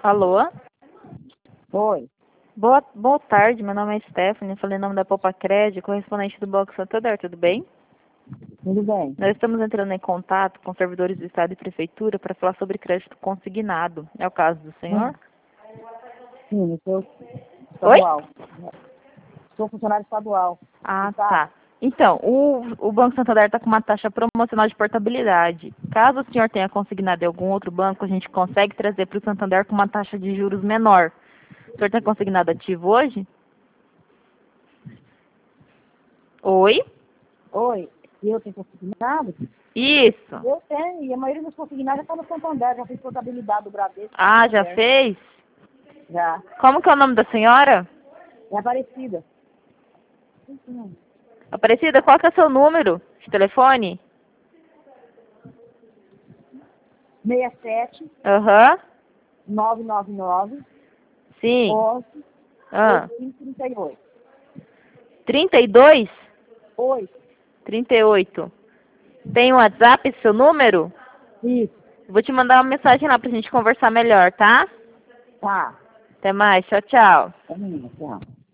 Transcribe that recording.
Alô? Oi. Boa tarde, meu nome é Stephanie, falei em nome da Poupa Crédito, correspondente do Banco Santander, tudo bem? Tudo bem? Nós estamos entrando em contato com servidores do Estado e Prefeitura para falar sobre crédito consignado. É o caso do senhor? Sim, eu sou Oi? estadual. Sou funcionário estadual. Ah, Tá? tá. Então, o Banco Santander está com uma taxa promocional de portabilidade. Caso o senhor tenha consignado em algum outro banco, a gente consegue trazer para o Santander com uma taxa de juros menor. O senhor tem consignado ativo hoje? Oi? Oi. E eu tenho consignado? Isso. Eu tenho, e a maioria dos consignados já está no Santander, já fiz contabilidade do Bradesco. Ah, já Santander. fez? Já. Como que é o nome da senhora? É Aparecida. Aparecida, qual que é o seu número de telefone? 67 Aham. 999 Sim. 11 Ah. 38. 32? Oi. 38. Tem um WhatsApp, seu número? Isso. Vou te mandar uma mensagem lá pra gente conversar melhor, tá? Tá. Até mais. Tchau, tchau. É menina, tchau.